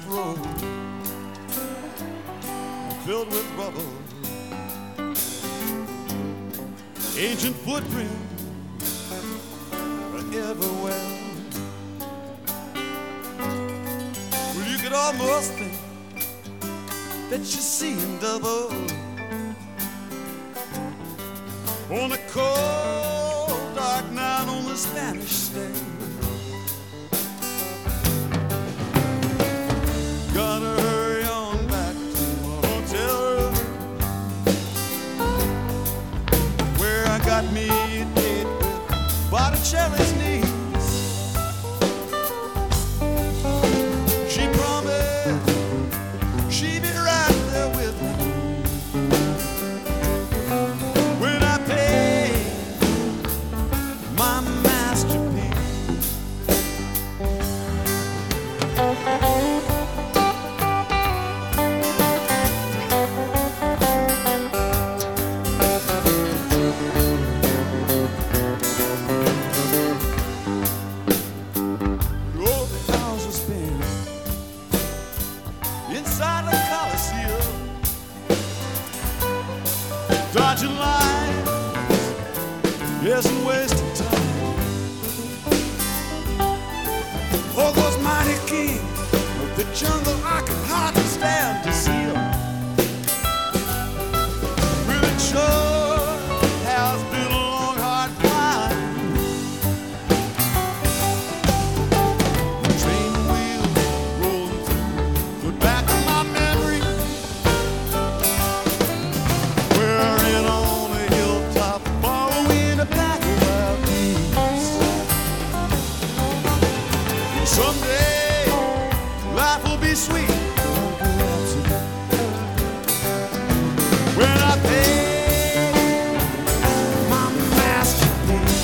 road filled with rubble, ancient footprints are everywhere. Well, you could almost think that you're seeing double on a cold, dark night on the Spanish Stain. Gotta hurry on back to my hotel room where I got me a date with Botticelli's niece. She promised she'd be right there with me when I pay my masterpiece. Inside the Coliseum, dodging lines, isn't wasting time. Oh, those mighty kings of the jungle, I can hardly stand to see them. Really sure has been a long, hard climb. The train wheels rolling through the back of my memory. We're in on a hilltop, following a pack of wild geese. Someday life will be sweet when I pay my masterpiece.